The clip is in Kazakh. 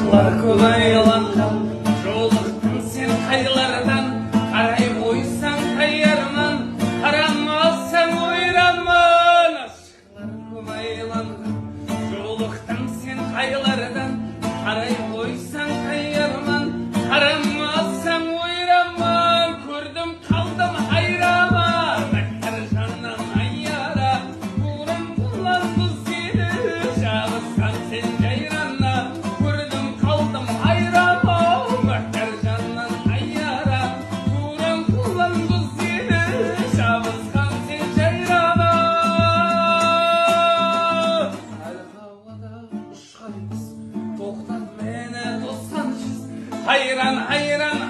Uşaqlar kolaylangan жолықтың sen қайғылардан қарай қойсаң қайырман қарамасаң ойраман Uşaqlar kolaylangan жолықтың sen қайғылардан қарай қойсаң қайырман қарамасаң ойраман көрдім қалдым айраман мәккір жаннан айяра бурам құланды сені жабысқан сен жайрана көрдім қалдым айраман мәккір жаннан айяра бурам құланды сені жабысқан сен жайрана Hayran hayran